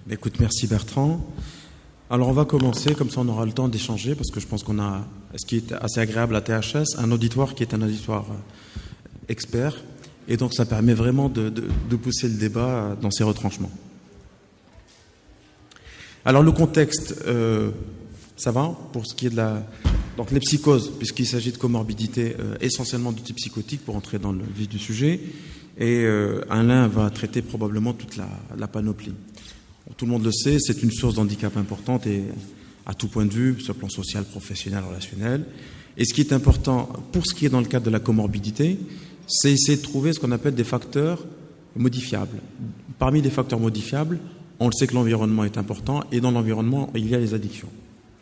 Écoute, merci Bertrand. Alors on va commencer, comme ça on aura le temps d'échanger, parce que je pense qu'on a, ce qui est assez agréable à THS, un auditoire qui est un auditoire expert, et donc ça permet vraiment de pousser le débat dans ses retranchements. Alors le contexte, ça va pour ce qui est de donc les psychoses, puisqu'il s'agit de comorbidités essentiellement du type psychotique, pour entrer dans le vif du sujet, et Alain va traiter probablement toute la panoplie. Tout le monde le sait, c'est une source d'handicap importante et à tout point de vue, sur le plan social, professionnel, relationnel. Et ce qui est important, pour ce qui est dans le cadre de la comorbidité, c'est essayer de trouver ce qu'on appelle des facteurs modifiables. Parmi les facteurs modifiables, on le sait que l'environnement est important, et dans l'environnement, il y a les addictions.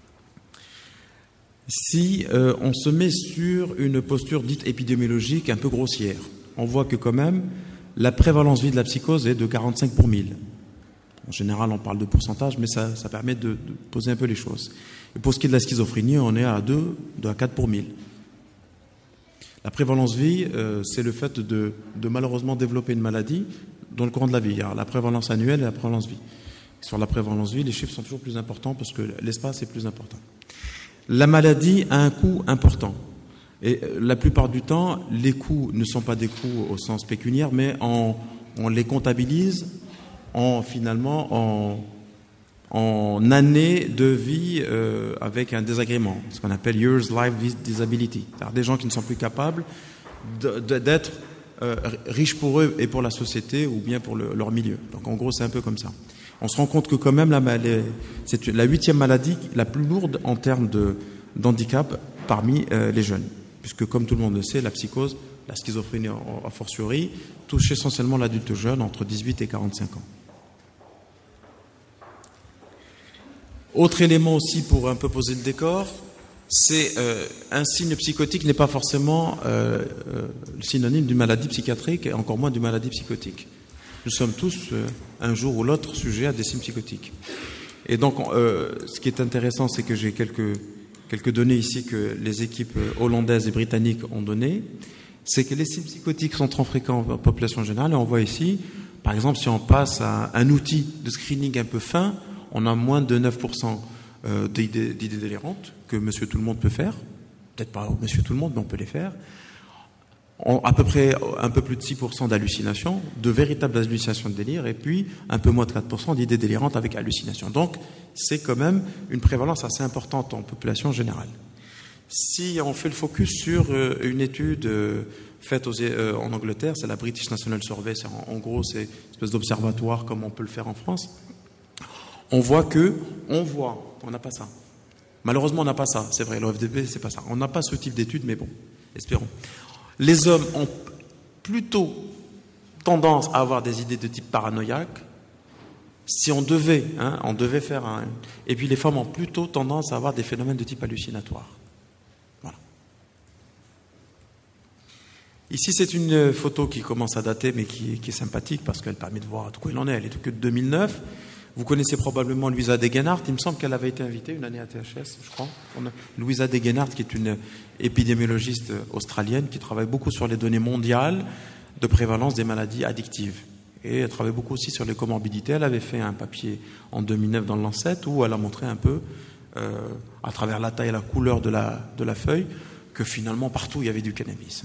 Si on se met sur une posture dite épidémiologique un peu grossière, on voit que quand même, la prévalence vie de la psychose est de 45 pour 1000. En général, on parle de pourcentage, mais ça permet de poser un peu les choses. Et pour ce qui est de la schizophrénie, on est à 2 à 4 pour 1000. La prévalence vie, c'est le fait de malheureusement développer une maladie dans le courant de la vie. Il y a la prévalence annuelle et la prévalence vie. Sur la prévalence vie, les chiffres sont toujours plus importants parce que l'espace est plus important. La maladie a un coût important. Et la plupart du temps, les coûts ne sont pas des coûts au sens pécuniaire, mais on les comptabilise finalement en années de vie avec un désagrément, ce qu'on appelle Years Life with Disability. C'est-à-dire des gens qui ne sont plus capables d'être riches pour eux et pour la société ou bien pour leur milieu. Donc en gros, c'est un peu comme ça. On se rend compte que quand même, c'est la 8e maladie la plus lourde en termes d'handicap parmi les jeunes. Puisque comme tout le monde le sait, la psychose, la schizophrénie a fortiori, touche essentiellement l'adulte jeune entre 18 et 45 ans. Autre élément aussi pour un peu poser le décor, c'est un signe psychotique n'est pas forcément le synonyme d'une maladie psychiatrique et encore moins d'une maladie psychotique. Nous sommes tous, un jour ou l'autre, sujets à des signes psychotiques. Et donc, ce qui est intéressant, c'est que j'ai quelques données ici que les équipes hollandaises et britanniques ont données. C'est que les signes psychotiques sont trop fréquents en population générale. Et on voit ici, par exemple, si on passe à un outil de screening un peu fin, on a moins de 9% d'idées délirantes que Monsieur Tout-le-Monde peut faire. Peut-être pas Monsieur Tout-le-Monde, mais on peut les faire. À peu près un peu plus de 6% d'hallucinations, de véritables hallucinations de délire, et puis un peu moins de 4% d'idées délirantes avec hallucinations. Donc, c'est quand même une prévalence assez importante en population générale. Si on fait le focus sur une étude faite en Angleterre, c'est la British National Survey, en gros c'est une espèce d'observatoire comme on peut le faire en France, on n'a pas ça. Malheureusement, on n'a pas ça, c'est vrai, l'OFDB, c'est pas ça. On n'a pas ce type d'étude, mais bon, espérons. Les hommes ont plutôt tendance à avoir des idées de type paranoïaque. Si on devait faire un... Et puis les femmes ont plutôt tendance à avoir des phénomènes de type hallucinatoire. Voilà. Ici, c'est une photo qui commence à dater, mais qui est sympathique parce qu'elle permet de voir de quoi il en est. Elle est que de 2009. Vous connaissez probablement Louisa Degenhardt. Il me semble qu'elle avait été invitée une année à THS, je crois. Louisa Degenhardt, qui est une épidémiologiste australienne qui travaille beaucoup sur les données mondiales de prévalence des maladies addictives. Et elle travaille beaucoup aussi sur les comorbidités. Elle avait fait un papier en 2009 dans le Lancet où elle a montré un peu, à travers la taille et la couleur de la feuille, que finalement partout il y avait du cannabis.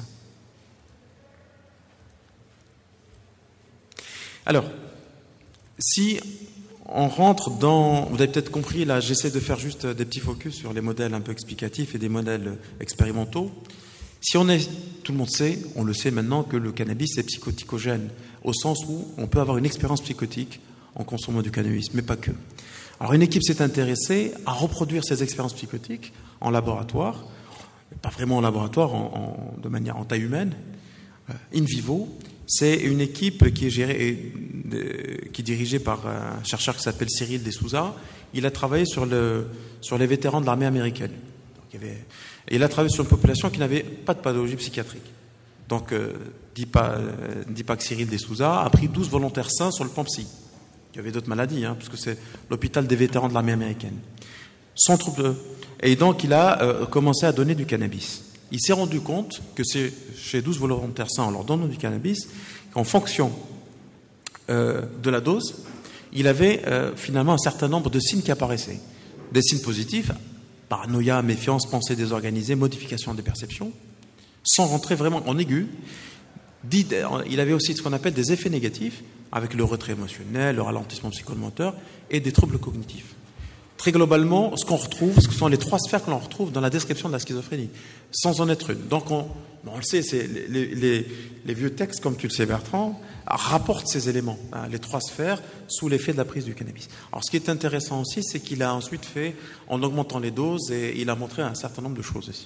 Alors, si on rentre dans... Vous avez peut-être compris, là, j'essaie de faire juste des petits focus sur les modèles un peu explicatifs et des modèles expérimentaux. Si on est... Tout le monde sait, on le sait maintenant, que le cannabis est psychoticogène, au sens où on peut avoir une expérience psychotique en consommant du cannabis, mais pas que. Alors, une équipe s'est intéressée à reproduire ces expériences psychotiques en laboratoire, pas vraiment en laboratoire, de manière en taille humaine, in vivo. C'est une équipe qui est dirigée par un chercheur qui s'appelle Cyril Desouza. Il a travaillé sur les vétérans de l'armée américaine. Et il a travaillé sur une population qui n'avait pas de pathologie psychiatrique. Donc, dit pas que Cyril Desouza a pris 12 volontaires sains sur le plan psy. Il y avait d'autres maladies, puisque c'est l'hôpital des vétérans de l'armée américaine. Sans trouble. Et donc, il a commencé à donner du cannabis. Il s'est rendu compte que c'est chez 12 volontaires sains, en leur donnant du cannabis, qu'en fonction de la dose, il avait finalement un certain nombre de signes qui apparaissaient. Des signes positifs, paranoïa, méfiance, pensée désorganisée, modification des perceptions, sans rentrer vraiment en aigu. Il avait aussi ce qu'on appelle des effets négatifs, avec le retrait émotionnel, le ralentissement psychomoteur et des troubles cognitifs. Très globalement, ce qu'on retrouve, ce sont les 3 sphères que l'on retrouve dans la description de la schizophrénie, sans en être une. Donc, on le sait, les vieux textes, comme tu le sais Bertrand, rapportent ces éléments, hein, les 3 sphères, sous l'effet de la prise du cannabis. Alors, ce qui est intéressant aussi, c'est qu'il a ensuite fait, en augmentant les doses, et il a montré un certain nombre de choses aussi.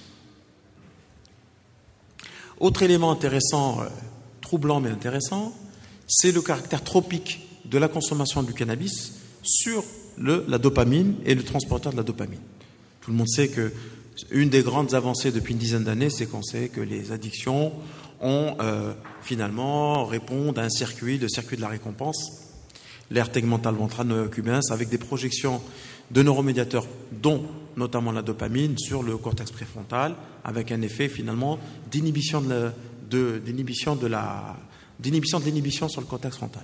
Autre élément intéressant, troublant mais intéressant, c'est le caractère tropique de la consommation du cannabis sur la dopamine et le transporteur de la dopamine. Tout le monde sait que une des grandes avancées depuis une dizaine d'années, c'est qu'on sait que les addictions finalement répondent à un circuit, le circuit de la récompense, l'aire tegmentale ventrale cubain, avec des projections de neuromédiateurs, dont notamment la dopamine, sur le cortex préfrontal, avec un effet finalement d'inhibition de l'inhibition sur le cortex frontal.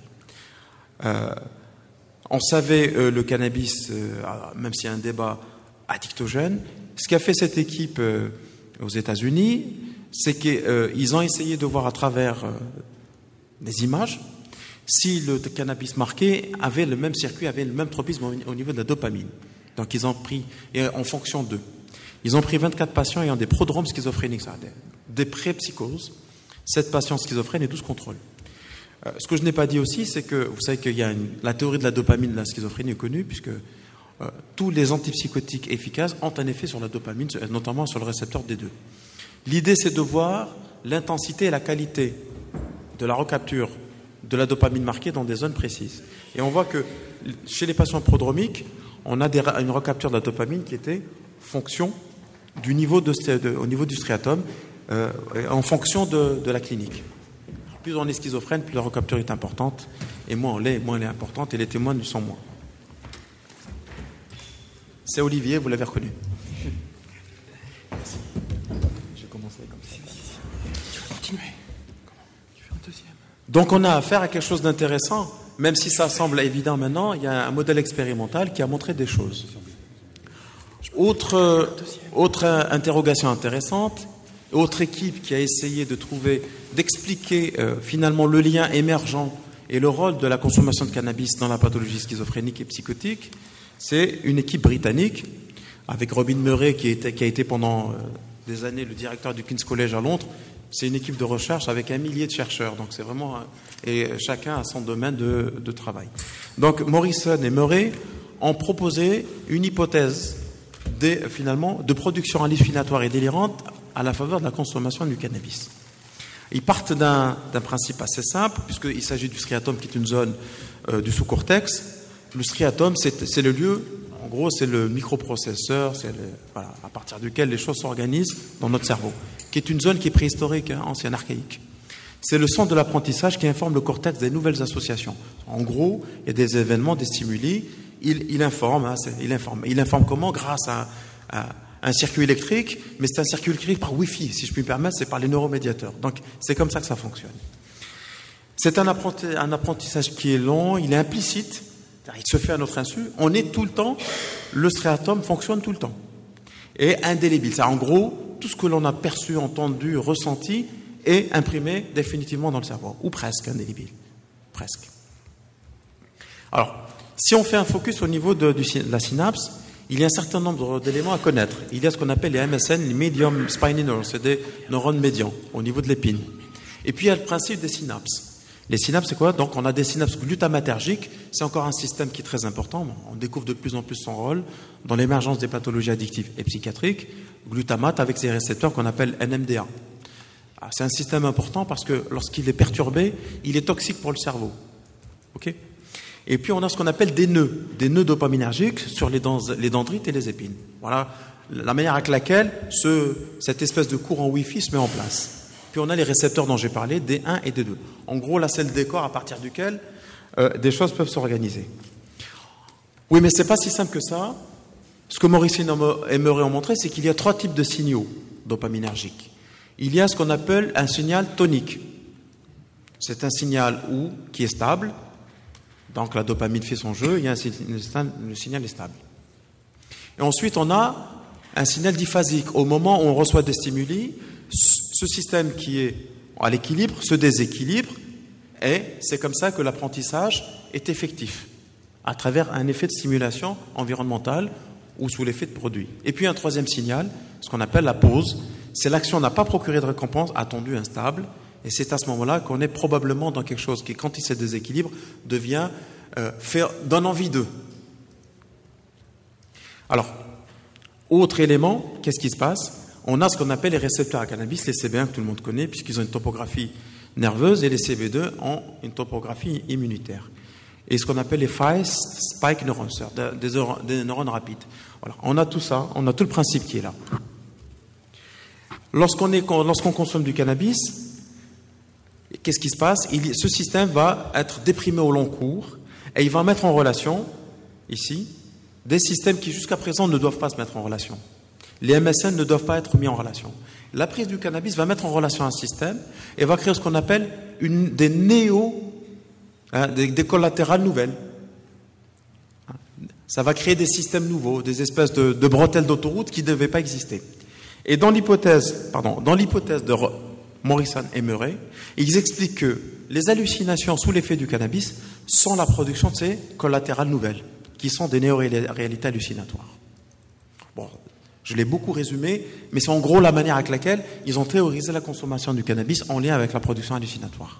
On savait le cannabis, même s'il y a un débat addictogène. Ce qu'a fait cette équipe aux États-Unis, c'est qu'ils ont essayé de voir à travers des images si le cannabis marqué avait le même circuit, avait le même tropisme au niveau de la dopamine. Donc ils ont pris, et en fonction d'eux, ils ont pris 24 patients ayant des prodromes schizophréniques, des pré-psychoses, 7 patients schizophrènes et 12 contrôles. Ce que je n'ai pas dit aussi, c'est que vous savez qu'il y a la théorie de la dopamine de la schizophrénie est connue, puisque tous les antipsychotiques efficaces ont un effet sur la dopamine, notamment sur le récepteur D2. L'idée, c'est de voir l'intensité et la qualité de la recapture de la dopamine marquée dans des zones précises. Et on voit que chez les patients prodromiques, on a une recapture de la dopamine qui était fonction du niveau au niveau du striatum, en fonction de la clinique. Plus on est schizophrène, plus la recapture est importante, et moins elle est importante, et les témoins le sont moins. C'est Olivier, vous l'avez reconnu. Merci. Je vais commencer comme ça. Tu vas continuer. Tu fais un deuxième. Donc on a affaire à quelque chose d'intéressant, même si ça semble évident maintenant, il y a un modèle expérimental qui a montré des choses. Autre interrogation intéressante, autre équipe qui a essayé d'expliquer finalement le lien émergent et le rôle de la consommation de cannabis dans la pathologie schizophrénique et psychotique, c'est une équipe britannique avec Robin Murray qui a été pendant des années le directeur du King's College à Londres. C'est une équipe de recherche avec 1 millier de chercheurs, donc c'est vraiment et chacun a son domaine de travail. Donc Morrison et Murray ont proposé une hypothèse finalement de production hallucinatoire et délirante à la faveur de la consommation du cannabis. Ils partent d'un principe assez simple, puisqu'il s'agit du striatum qui est une zone du sous-cortex. Le striatum, c'est le lieu, en gros, c'est le microprocesseur, à partir duquel les choses s'organisent dans notre cerveau, qui est une zone qui est préhistorique, ancienne, archaïque. C'est le centre de l'apprentissage qui informe le cortex des nouvelles associations. En gros, il y a des événements, des stimuli, il informe comment? Grâce à un circuit électrique, mais c'est un circuit électrique par Wi-Fi, si je puis me permettre, c'est par les neuromédiateurs. Donc, c'est comme ça que ça fonctionne. C'est un apprentissage qui est long, il est implicite, il se fait à notre insu, on est tout le temps, le striatum fonctionne tout le temps. Et indélébile. C'est en gros, tout ce que l'on a perçu, entendu, ressenti, est imprimé définitivement dans le cerveau, ou presque indélébile. Presque. Alors, si on fait un focus au niveau de la synapse, il y a un certain nombre d'éléments à connaître. Il y a ce qu'on appelle les MSN, les Medium Spiny Neurons, c'est des neurones médians au niveau de l'épine. Et puis il y a le principe des synapses. Les synapses, c'est quoi? Donc on a des synapses glutamatergiques, c'est encore un système qui est très important. On découvre de plus en plus son rôle dans l'émergence des pathologies addictives et psychiatriques. Glutamate avec ses récepteurs qu'on appelle NMDA. C'est un système important parce que lorsqu'il est perturbé, il est toxique pour le cerveau. Ok? Et puis on a ce qu'on appelle des nœuds dopaminergiques sur les dendrites et les épines. Voilà la manière avec laquelle cette espèce de courant Wi-Fi se met en place. Puis on a les récepteurs dont j'ai parlé, D1 et D2. En gros, là, c'est le décor à partir duquel des choses peuvent s'organiser. Oui, mais c'est pas si simple que ça. Ce que Morrison et Murray ont montré, c'est qu'il y a 3 types de signaux dopaminergiques. Il y a ce qu'on appelle un signal tonique. C'est un signal qui est stable, Donc la dopamine fait son jeu, il y a le signal est stable. Et ensuite, on a un signal diphasique. Au moment où on reçoit des stimuli, ce système qui est à l'équilibre se déséquilibre, et c'est comme ça que l'apprentissage est effectif, à travers un effet de stimulation environnementale ou sous l'effet de produit. Et puis un troisième signal, ce qu'on appelle la pause, c'est l'action n'a pas procuré de récompense, attendue, instable, et c'est à ce moment-là qu'on est probablement dans quelque chose qui, quand il se déséquilibre, donne envie d'eux. Alors, autre élément, qu'est-ce qui se passe? On a ce qu'on appelle les récepteurs à cannabis, les CB1 que tout le monde connaît, puisqu'ils ont une topographie nerveuse, et les CB2 ont une topographie immunitaire. Et ce qu'on appelle les fast spike neurons, des neurones rapides. Voilà. On a tout ça, on a tout le principe qui est là. Lorsqu'on consomme du cannabis, qu'est-ce qui se passe? Ce système va être déprimé au long cours, et il va mettre en relation, ici, des systèmes qui jusqu'à présent ne doivent pas se mettre en relation. Les MSN ne doivent pas être mis en relation. La prise du cannabis va mettre en relation un système et va créer ce qu'on appelle des collatérales nouvelles. Ça va créer des systèmes nouveaux, des espèces de bretelles d'autoroute qui ne devaient pas exister. Et dans l'hypothèse de Morrison et Murray, ils expliquent que les hallucinations sous l'effet du cannabis sont la production de ces collatérales nouvelles, qui sont des néo-réalités hallucinatoires. Bon, je l'ai beaucoup résumé, mais c'est en gros la manière avec laquelle ils ont théorisé la consommation du cannabis en lien avec la production hallucinatoire.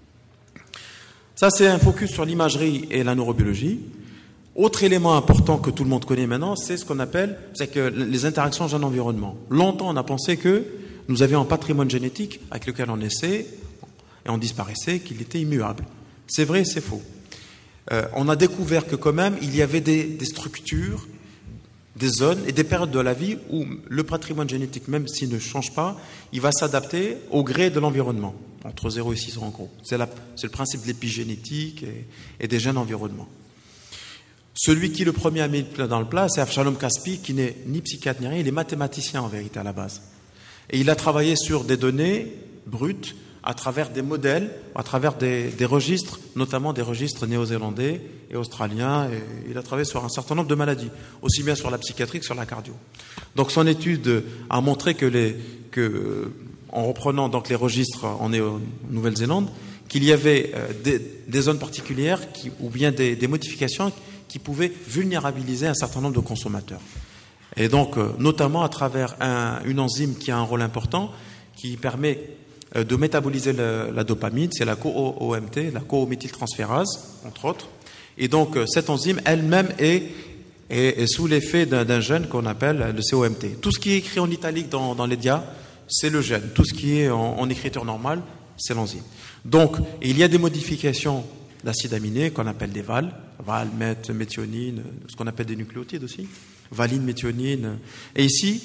Ça, c'est un focus sur l'imagerie et la neurobiologie. Autre élément important que tout le monde connaît maintenant, c'est ce qu'on appelle les interactions gène-environnement. Longtemps, on a pensé que nous avions un patrimoine génétique avec lequel on naissait et on disparaissait, qu'il était immuable. C'est vrai, c'est faux. On a découvert que quand même, il y avait des structures, des zones et des périodes de la vie où le patrimoine génétique, même s'il ne change pas, il va s'adapter au gré de l'environnement, entre 0 et 6 ans en gros. C'est le principe de l'épigénétique et des gènes environnement. Celui qui le premier a mis dans le plat, c'est Avshalom Caspi, qui n'est ni psychiatre ni rien, il est mathématicien en vérité à la base. Et il a travaillé sur des données brutes, à travers des modèles, à travers des registres, notamment des registres néo-zélandais et australiens. Et il a travaillé sur un certain nombre de maladies, aussi bien sur la psychiatrie que sur la cardio. Donc son étude a montré que en reprenant donc les registres en Nouvelle-Zélande, qu'il y avait des zones particulières ou bien des modifications qui pouvaient vulnérabiliser un certain nombre de consommateurs. Et donc, notamment à travers une enzyme qui a un rôle important, qui permet de métaboliser la dopamine, c'est la CoOMT, la cométhyltransférase, entre autres. Et donc, cette enzyme elle-même est sous l'effet d'un gène qu'on appelle le COMT. Tout ce qui est écrit en italique dans les dias, c'est le gène. Tout ce qui est en écriture normale, c'est l'enzyme. Donc, il y a des modifications d'acides aminés qu'on appelle des VAL, méthionine, ce qu'on appelle des nucléotides aussi, valine, méthionine. Et ici,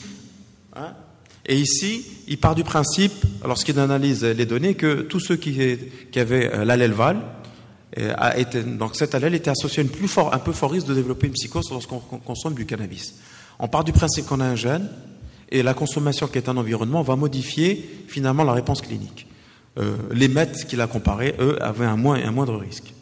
il part du principe, lorsqu'il analyse les données, que tous ceux qui avaient l'allèle VAL, donc cet allèle était associé à un peu fort risque de développer une psychose lorsqu'on consomme du cannabis. On part du principe qu'on a un gène, et la consommation qui est un environnement va modifier finalement la réponse clinique. Les MET qu'il a comparés, eux, avaient un moindre risque.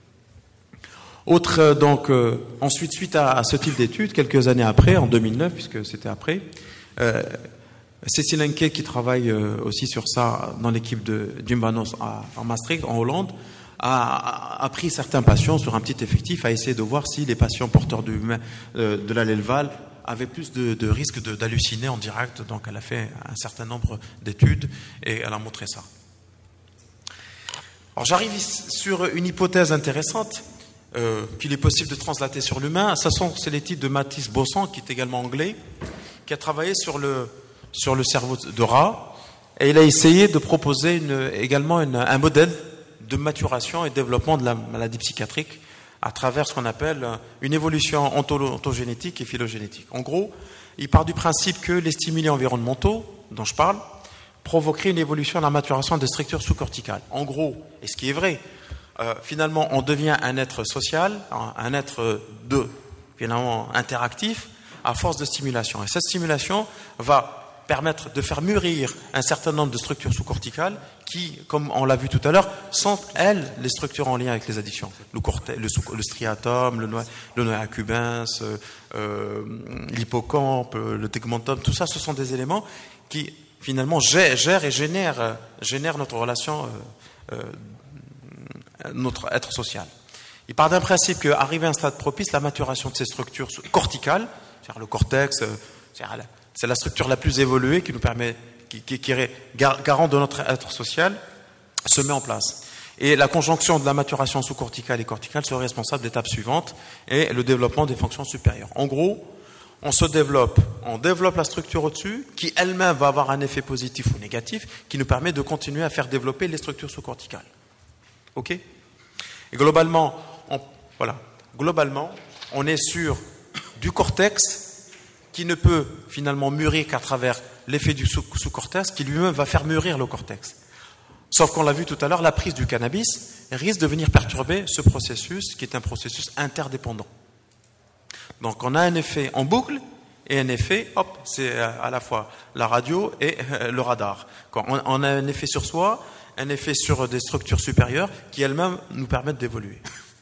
Ensuite, suite à ce type d'études, quelques années après, en 2009, puisque c'était après, Cécile Henke, qui travaille aussi sur ça dans l'équipe de Jim Vanos à Maastricht, en Hollande, a pris certains patients sur un petit effectif, a essayé de voir si les patients porteurs de l'allèle VAL avaient plus de risques d'halluciner en direct. Donc elle a fait un certain nombre d'études et elle a montré ça. Alors j'arrive sur une hypothèse intéressante qu'il est possible de translater sur l'humain. C'est l'étude de Mathis Bossan, qui est également anglais, qui a travaillé sur le cerveau de rat, et il a essayé de proposer également un modèle de maturation et développement de la maladie psychiatrique à travers ce qu'on appelle une évolution ontogénétique et phylogénétique. En gros, il part du principe que les stimuli environnementaux dont je parle provoqueraient une évolution de la maturation des structures sous-corticales. En gros, et ce qui est vrai, finalement, on devient un être social, un être finalement interactif, à force de stimulation. Et cette stimulation va permettre de faire mûrir un certain nombre de structures sous-corticales qui, comme on l'a vu tout à l'heure, sont, elles, les structures en lien avec les addictions. Le striatum, le noyau accumbens, l'hippocampe, le tegmentum, tout ça, ce sont des éléments qui, finalement, gèrent et génèrent notre relation, notre être social. Il part d'un principe qu'arrivé à un stade propice, la maturation de ces structures corticales, c'est-à-dire le cortex, c'est la structure la plus évoluée qui nous permet, qui est garant de notre être social, se met en place. Et la conjonction de la maturation sous-corticale et corticale serait responsable de l'étape suivante et le développement des fonctions supérieures. En gros, on développe la structure au-dessus, qui elle-même va avoir un effet positif ou négatif, qui nous permet de continuer à faire développer les structures sous-corticales. Ok ? Et globalement, on est sur du cortex qui ne peut finalement mûrir qu'à travers l'effet du sous-cortex, qui lui-même va faire mûrir le cortex. Sauf qu'on l'a vu tout à l'heure, la prise du cannabis risque de venir perturber ce processus, qui est un processus interdépendant. Donc on a un effet en boucle et un effet, c'est à la fois la radio et le radar. Quand on a un effet sur soi, un effet sur des structures supérieures qui elles-mêmes nous permettent d'évoluer. Ok ?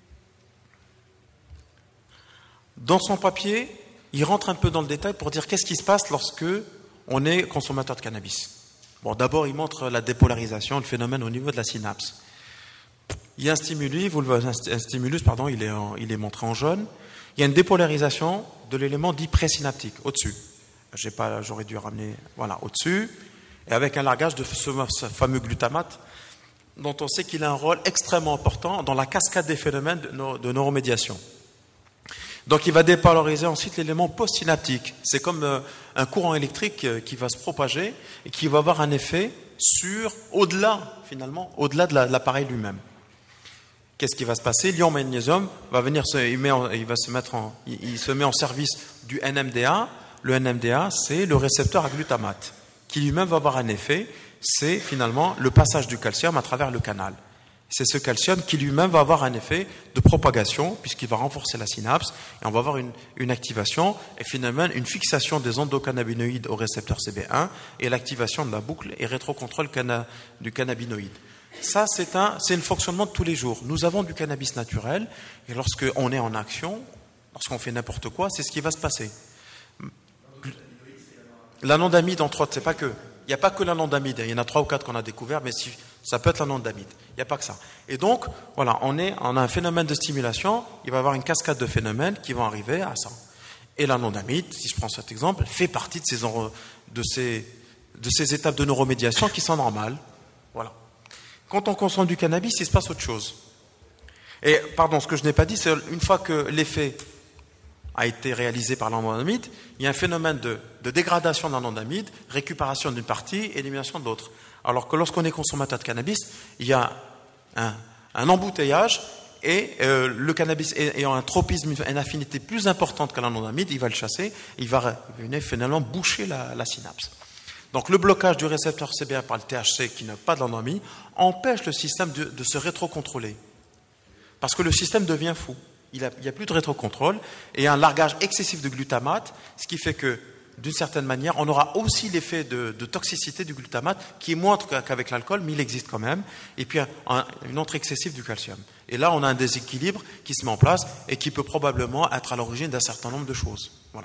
Dans son papier, il rentre un peu dans le détail pour dire qu'est-ce qui se passe lorsque on est consommateur de cannabis. Bon, d'abord, il montre la dépolarisation, le phénomène au niveau de la synapse. Il y a un stimulus, il est montré en jaune. Il y a une dépolarisation de l'élément dit présynaptique, au-dessus. J'aurais dû ramener, au-dessus, et avec un largage de ce fameux glutamate, dont on sait qu'il a un rôle extrêmement important dans la cascade des phénomènes de neuromédiation. Donc il va dépolariser ensuite l'élément postsynaptique. C'est comme un courant électrique qui va se propager et qui va avoir un effet au-delà de l'appareil lui-même. Qu'est-ce qui va se passer? L'ion magnésium va venir, il se met en service du NMDA. Le NMDA, c'est le récepteur à glutamate, qui lui-même va avoir un effet. C'est finalement le passage du calcium à travers le canal. C'est ce calcium qui lui-même va avoir un effet de propagation, puisqu'il va renforcer la synapse, et on va avoir une activation, et finalement une fixation des endocannabinoïdes au récepteur CB1, et l'activation de la boucle et rétrocontrôle du cannabinoïde. Ça, c'est le fonctionnement de tous les jours. Nous avons du cannabis naturel, et lorsqu'on est en action, lorsqu'on fait n'importe quoi, c'est ce qui va se passer. L'anandamide, entre autres, il n'y a pas que l'anandamide, il y en a 3 ou 4 qu'on a découvert, mais ça peut être l'anandamide. Il n'y a pas que ça. Et donc, on a un phénomène de stimulation, il va y avoir une cascade de phénomènes qui vont arriver à ça. Et l'anandamide, si je prends cet exemple, fait partie de ces étapes de neuromédiation qui sont normales. Voilà. Quand on consomme du cannabis, il se passe autre chose. Et, ce que je n'ai pas dit, c'est une fois que l'effet a été réalisé par l'anandamide, il y a un phénomène de dégradation de l'anandamide, récupération d'une partie, élimination de l'autre. Alors que lorsqu'on est consommateur de cannabis, il y a un embouteillage et le cannabis ayant un tropisme, une affinité plus importante que l'anandamide, il va le chasser, il va venir finalement boucher la synapse. Donc le blocage du récepteur CB1 par le THC qui n'a pas de l'anandamide empêche le système de se rétrocontrôler. Parce que le système devient fou. Il n'y a plus de rétrocontrôle et un largage excessif de glutamate, ce qui fait que, d'une certaine manière, on aura aussi l'effet de toxicité du glutamate qui est moindre qu'avec l'alcool, mais il existe quand même, et puis une entrée excessive du calcium. Et là, on a un déséquilibre qui se met en place et qui peut probablement être à l'origine d'un certain nombre de choses. Voilà.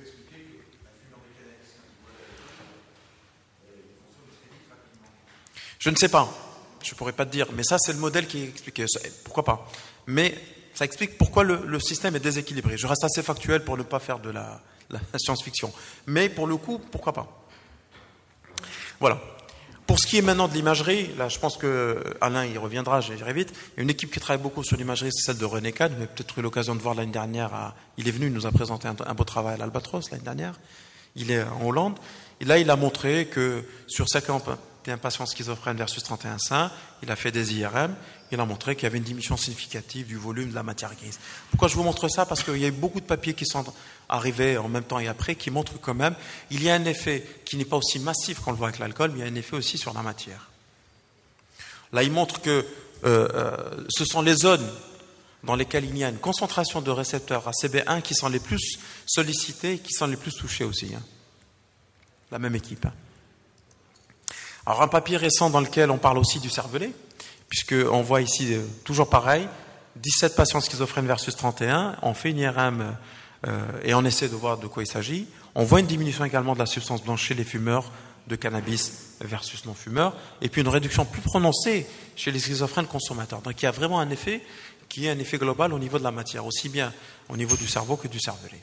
Je ne sais pas, je ne pourrais pas te dire, mais ça c'est le modèle qui est expliqué. Pourquoi pas? Mais ça explique pourquoi le système est déséquilibré. Je reste assez factuel pour ne pas faire de la science-fiction. Mais pour le coup, pourquoi pas? Voilà. Pour ce qui est maintenant de l'imagerie, là je pense que Alain y reviendra, j'irai vite. Il y a une équipe qui travaille beaucoup sur l'imagerie, c'est celle de René Kahn. Vous avez peut-être eu l'occasion de voir l'année dernière. Il est venu, il nous a présenté un beau travail à l'Albatros l'année dernière. Il est en Hollande. Et là, il a montré que sur 51 patients schizophrènes versus 31 sains, il a fait des IRM. Il a montré qu'il y avait une diminution significative du volume de la matière grise. Pourquoi je vous montre ça? Parce qu'il y a eu beaucoup de papiers qui sont arrivés en même temps et après, qui montrent quand même il y a un effet qui n'est pas aussi massif qu'on le voit avec l'alcool, mais il y a un effet aussi sur la matière. Là, il montre que ce sont les zones dans lesquelles il y a une concentration de récepteurs ACB1 qui sont les plus sollicités et qui sont les plus touchés aussi. la même équipe. Alors un papier récent dans lequel on parle aussi du cervelet, puisqu'on voit ici toujours pareil, 17 patients schizophrènes versus 31, on fait une IRM et on essaie de voir de quoi il s'agit. On voit une diminution également de la substance blanche chez les fumeurs de cannabis versus non-fumeurs, et puis une réduction plus prononcée chez les schizophrènes consommateurs. Donc il y a vraiment un effet qui est un effet global au niveau de la matière, aussi bien au niveau du cerveau que du cervelet.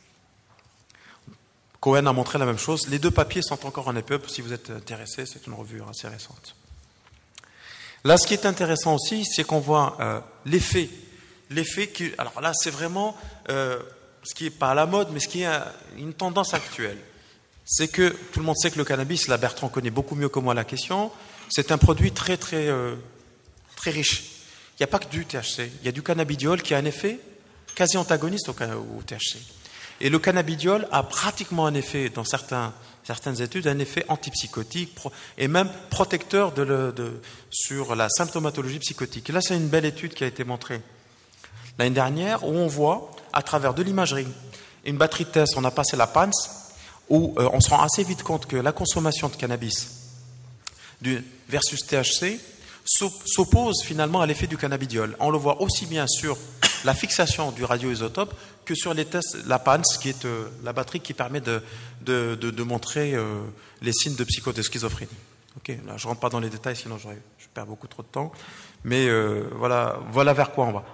Cohen a montré la même chose. Les deux papiers sont encore en EPUB. Si vous êtes intéressé, c'est une revue assez récente. Là, ce qui est intéressant aussi, c'est qu'on voit l'effet. L'effet qui, alors là, c'est vraiment ce qui n'est pas à la mode, mais ce qui est une tendance actuelle. C'est que tout le monde sait que le cannabis, là, Bertrand connaît beaucoup mieux que moi la question, c'est un produit très riche. Il n'y a pas que du THC. Il y a du cannabidiol qui a un effet quasi antagoniste au THC. Et le cannabidiol a pratiquement un effet, dans certaines études, un effet antipsychotique et même protecteur sur la symptomatologie psychotique. Et là, c'est une belle étude qui a été montrée l'année dernière, où on voit, à travers de l'imagerie, une batterie de tests, on a passé la PANS, où on se rend assez vite compte que la consommation de cannabis versus THC s'oppose finalement à l'effet du cannabidiol. On le voit aussi bien sur la fixation du radioisotope que sur les tests, la PANS, qui est la batterie qui permet de montrer les signes de psychose, de schizophrénie. Okay, là, je ne rentre pas dans les détails, sinon je perds beaucoup trop de temps. Mais voilà vers quoi on va.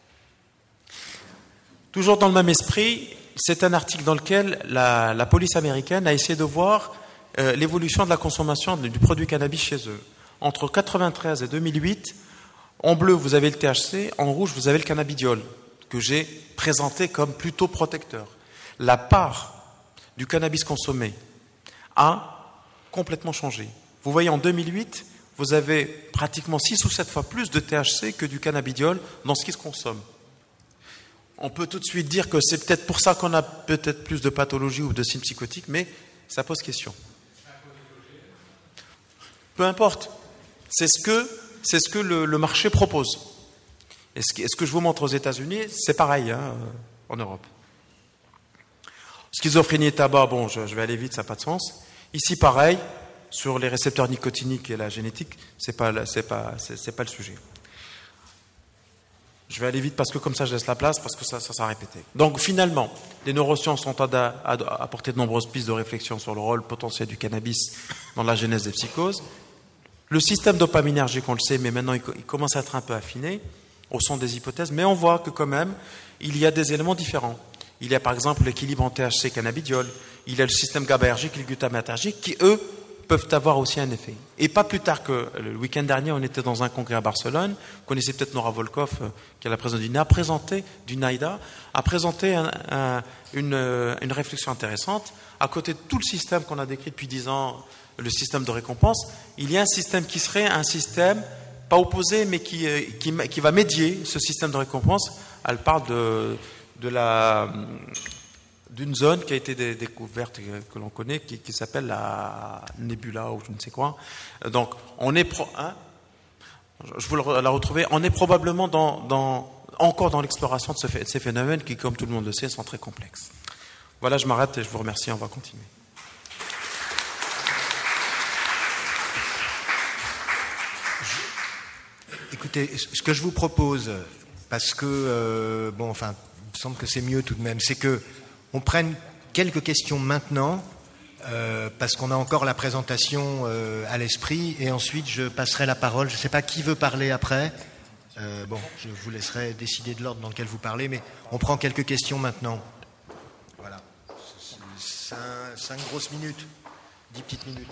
Toujours dans le même esprit, c'est un article dans lequel la police américaine a essayé de voir l'évolution de la consommation du produit cannabis chez eux. Entre 1993 et 2008, en bleu, vous avez le THC, en rouge, vous avez le cannabidiol, que j'ai présenté comme plutôt protecteur. La part du cannabis consommé a complètement changé. Vous voyez, en 2008, vous avez pratiquement 6 ou 7 fois plus de THC que du cannabidiol dans ce qui se consomme. On peut tout de suite dire que c'est peut-être pour ça qu'on a peut-être plus de pathologies ou de signes psychotiques, mais ça pose question. Peu importe. C'est ce que le marché propose. Et ce que je vous montre aux États-Unis, c'est pareil en Europe. Schizophrénie et tabac, bon, je vais aller vite, ça n'a pas de sens. Ici, pareil, sur les récepteurs nicotiniques et la génétique, c'est pas le sujet. Je vais aller vite parce que comme ça, je laisse la place, parce que ça s'est répété. Donc finalement, les neurosciences ont apporté de nombreuses pistes de réflexion sur le rôle potentiel du cannabis dans la genèse des psychoses. Le système dopaminergique, on le sait, mais maintenant il commence à être un peu affiné au son des hypothèses, mais on voit que quand même, il y a des éléments différents. Il y a par exemple l'équilibre en THC cannabidiol, il y a le système GABAergique et le glutamatergique qui, eux, peuvent avoir aussi un effet. Et pas plus tard que le week-end dernier, on était dans un congrès à Barcelone, vous connaissez peut-être Nora Volkov, qui est la présidente du NIDA, a présenté une réflexion intéressante. À côté de tout le système qu'on a décrit depuis 10 ans, le système de récompense, il y a un système qui serait un système, pas opposé, mais qui va médier ce système de récompense. Elle parle d'une zone qui a été découverte, que l'on connaît, qui s'appelle la nébula ou je ne sais quoi. Donc, je vous la retrouver. On est probablement encore dans l'exploration de ces phénomènes qui, comme tout le monde le sait, sont très complexes. Voilà, je m'arrête et je vous remercie. On va continuer. Écoutez, ce que je vous propose, parce que, il me semble que c'est mieux tout de même, c'est qu'on prenne quelques questions maintenant, parce qu'on a encore la présentation à l'esprit, et ensuite je passerai la parole. Je ne sais pas qui veut parler après. Je vous laisserai décider de l'ordre dans lequel vous parlez, mais on prend quelques questions maintenant. Voilà. 5 grosses minutes, 10 petites minutes.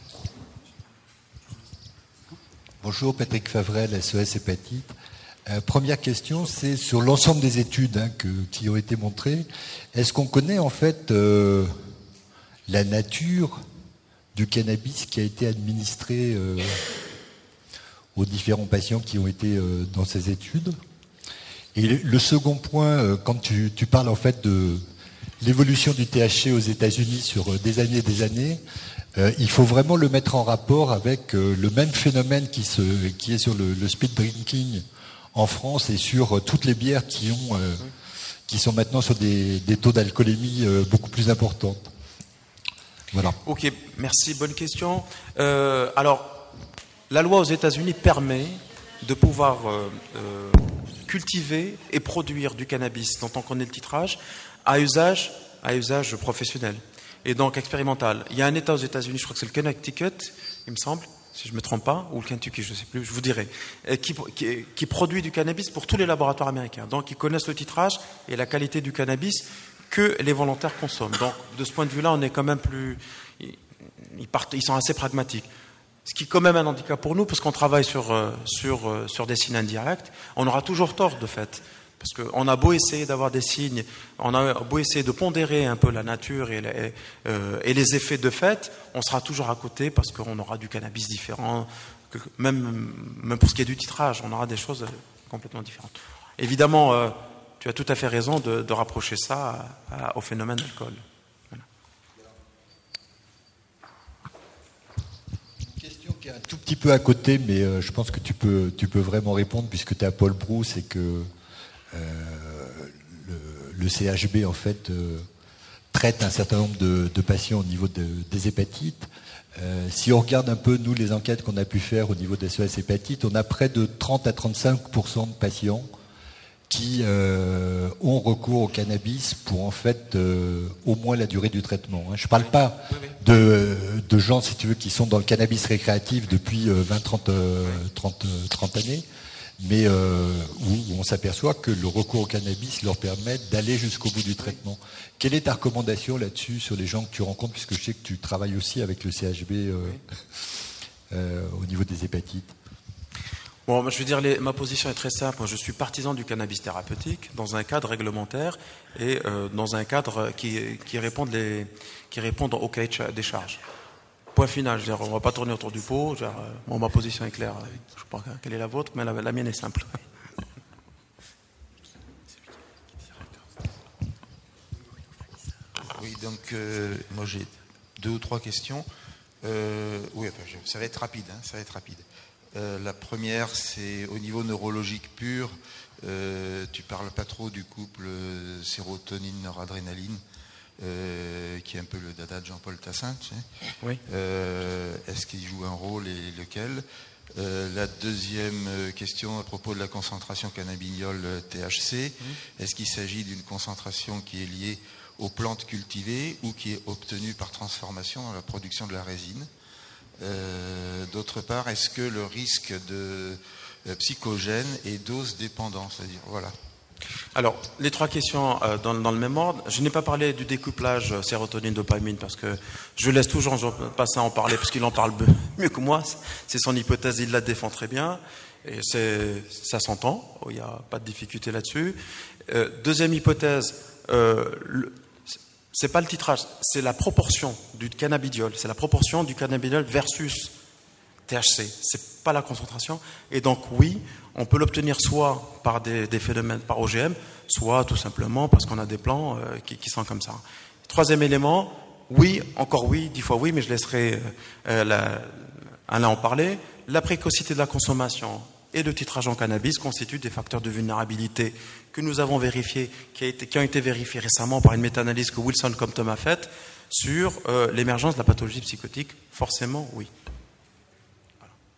Bonjour, Patrick Favrel, SOS Hépatite. Première question, c'est sur l'ensemble des études qui ont été montrées. Est-ce qu'on connaît en fait la nature du cannabis qui a été administré aux différents patients qui ont été dans ces études? Et le second point, quand tu parles en fait de l'évolution du THC aux États-Unis sur des années et des années, il faut vraiment le mettre en rapport avec le même phénomène qui est sur le speed drinking en France et sur toutes les bières qui sont maintenant sur des taux d'alcoolémie beaucoup plus importants. Voilà. Ok, merci, bonne question. Alors, la loi aux États-Unis permet de pouvoir cultiver et produire du cannabis dont on connaît le titrage à usage professionnel et donc expérimental. Il y a un État aux États-Unis, je crois que c'est le Connecticut, il me semble, si je ne me trompe pas, ou le Kentucky, je ne sais plus, je vous dirai, qui produit du cannabis pour tous les laboratoires américains. Donc ils connaissent le titrage et la qualité du cannabis que les volontaires consomment. Donc de ce point de vue-là, on est quand même plus... Ils sont assez pragmatiques. Ce qui est quand même un handicap pour nous, parce qu'on travaille sur des signes indirects, on aura toujours tort de fait. Parce qu'on a beau essayer d'avoir des signes, on a beau essayer de pondérer un peu la nature et les effets de fait, on sera toujours à côté parce qu'on aura du cannabis différent, même pour ce qui est du titrage, on aura des choses complètement différentes. Évidemment, tu as tout à fait raison de rapprocher ça au phénomène d'alcool. Voilà. Une question qui est un tout petit peu à côté, mais je pense que tu peux vraiment répondre puisque tu es à Paul Brousse et que le CHB en fait traite un certain nombre de patients au niveau des hépatites. Si on regarde un peu nous les enquêtes qu'on a pu faire au niveau des SOS hépatites, on a près de 30 à 35% de patients qui ont recours au cannabis pour en fait au moins la durée du traitement. Je ne parle pas de gens, si tu veux, qui sont dans le cannabis récréatif depuis 20-30 années, mais où on s'aperçoit que le recours au cannabis leur permet d'aller jusqu'au bout du traitement. Quelle est ta recommandation là-dessus sur les gens que tu rencontres, puisque je sais que tu travailles aussi avec le CHB au niveau des hépatites? Bon, je veux dire, ma position est très simple. Je suis partisan du cannabis thérapeutique dans un cadre réglementaire et dans un cadre qui répond au cahier des charges. Point final. Je veux dire, on ne va pas tourner autour du pot. Ma position est claire. Je ne sais pas quelle est la vôtre, mais la mienne est simple. Oui, donc moi j'ai 2 ou 3 questions. Oui, enfin, ça va être rapide. Ça va être rapide. La première, c'est au niveau neurologique pur. Tu parles pas trop du couple sérotonine-noradrénaline, qui est un peu le dada de Jean-Paul Tassin. Tu sais. Oui. Est-ce qu'il joue un rôle et lequel? La deuxième question à propos de la concentration cannabidiol THC, est-ce qu'il s'agit d'une concentration qui est liée aux plantes cultivées ou qui est obtenue par transformation dans la production de la résine? D'autre part, est-ce que le risque de psychogène est dose dépendant, c'est-à-dire voilà. Alors, les 3 questions dans le même ordre. Je n'ai pas parlé du découplage sérotonine-dopamine parce que je laisse toujours Passin en parler parce qu'il en parle mieux que moi. C'est son hypothèse, il la défend très bien et ça s'entend. Il n'y a pas de difficulté là-dessus. Deuxième hypothèse, c'est pas le titrage, c'est la proportion du cannabidiol. C'est la proportion du cannabidiol versus THC. C'est pas la concentration. Et donc, oui, on peut l'obtenir soit par des phénomènes par OGM, soit tout simplement parce qu'on a des plants qui sont comme ça. Troisième élément, oui, encore oui, 10 fois oui, mais je laisserai Alain en parler. La précocité de la consommation et le titrage en cannabis constituent des facteurs de vulnérabilité que nous avons vérifiés, qui ont été vérifiés récemment par une méta-analyse que Wilson Compton a faite sur l'émergence de la pathologie psychotique. Forcément, oui.